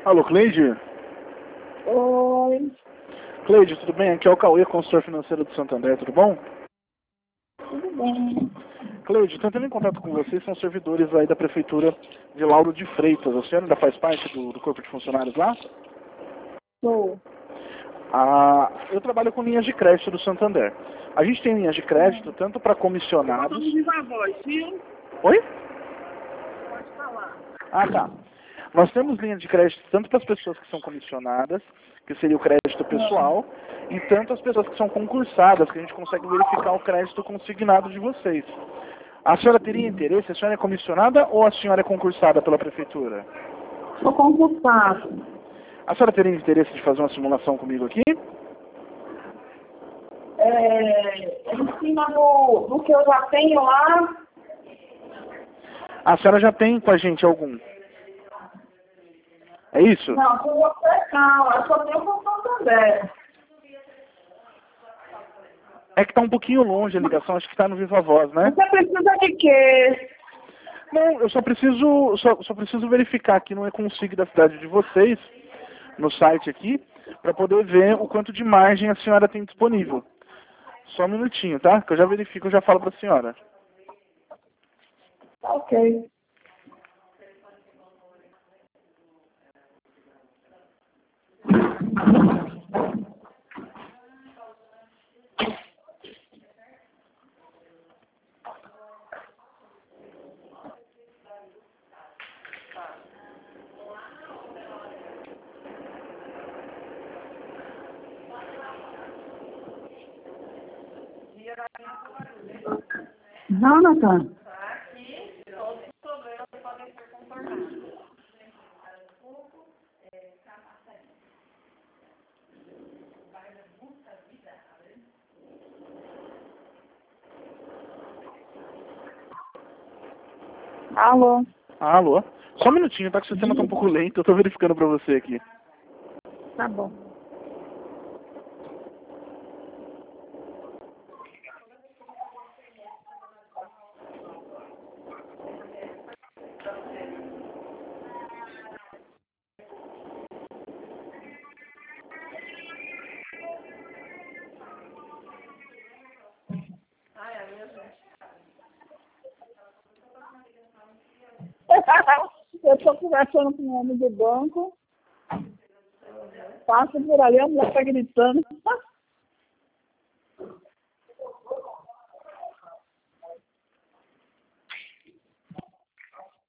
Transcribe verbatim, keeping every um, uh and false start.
Alô, Cleide? Oi. Cleide, tudo bem? Aqui é o Cauê, consultor financeiro do Santander, tudo bom? Tudo bem. Cleide, estou entrando em contato com vocês, são servidores aí da Prefeitura de Lauro de Freitas. A senhora ainda faz parte do, do corpo de funcionários lá? Sou. Ah, eu trabalho com linhas de crédito do Santander. A gente tem linhas de crédito tanto para comissionados... Viva a voz, viu? Oi? Pode falar. Ah, tá. Nós temos linha de crédito tanto para as pessoas que são comissionadas, que seria o crédito pessoal, e tanto as pessoas que são concursadas, que a gente consegue verificar o crédito consignado de vocês. A senhora teria interesse? A senhora é comissionada ou a senhora é concursada pela prefeitura? Sou concursado. A senhora teria interesse de fazer uma simulação comigo aqui? É, em cima do, do que eu já tenho lá, A senhora já tem com a gente algum? É isso? não, com você não, eu só tenho com Santander. É que está um pouquinho longe a ligação, acho que está no Viva Voz, né? Você precisa de quê? Não, eu só preciso, só, só preciso verificar aqui no e-consig da cidade de vocês, no site aqui, para poder ver o quanto de margem a senhora tem disponível. Só um minutinho, tá? Que eu já verifico, eu já falo para a senhora. Tá ok. Jonathan. Alô? Ah, alô? Só um minutinho, tá? Que o sistema tá um pouco lento, eu tô verificando para você aqui. Tá bom. Eu estou conversando com o homem do banco. Passa por ali, a mulher está gritando.